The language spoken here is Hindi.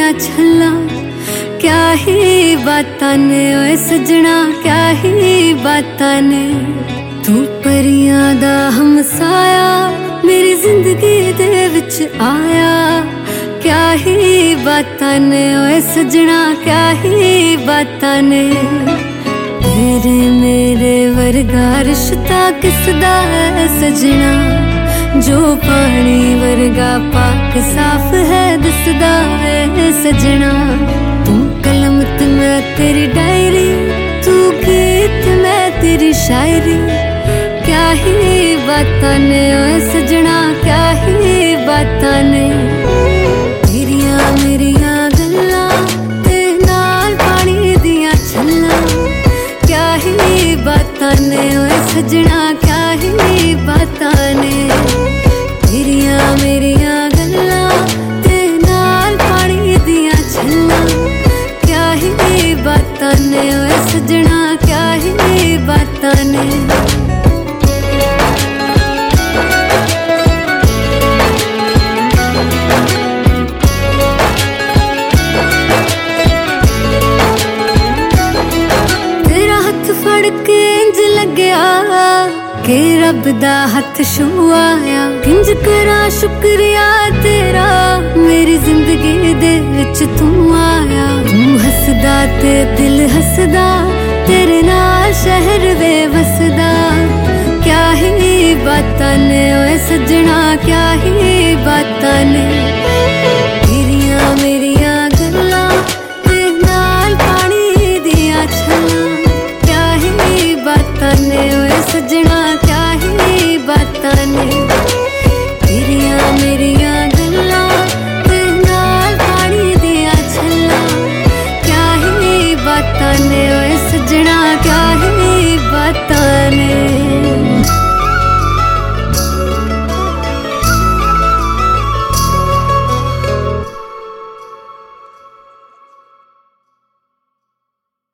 दियां छल्लां क्या ही बातां ने ओए सजना क्या ही बातां ने। तू परियां दा हमसाया मेरी जिंदगी दे विच आया क्या ही बातां ने ओए सजना क्या ही बातां ने। तेरे मेरे वर्गा रिश्ता किसदा है सजना जो पानी वर्गा पाक साफ है दिसदा है सजना। तू कलम ते मैं तेरी डायरी तू गीत मैं तेरी शायरी क्या ही बातां ने ओए सजना क्या ही बातां ने। तेरियां मेरियां गल्लां ते नाल पानी दियां छल्लां क्या ही बातां ने ओए सजना क्या ही बातां ने। तेरियां मेरियां गल्लां ते नाल पानी दियां छल्लां क्या ही बातां ने ओए सजना क्या ही बातां ने। तेरा हथ फड़ के इंज लग्या के रब दा हथ छुआया किंज करा शुक्रिया तेरा मेरी जिंदगी दे विच तू आया। तू हसदा ते दिल हसदा तेरे नाल शहर वे वसदा क्या ही बातां ने ओए सजना क्या ही बातां ने।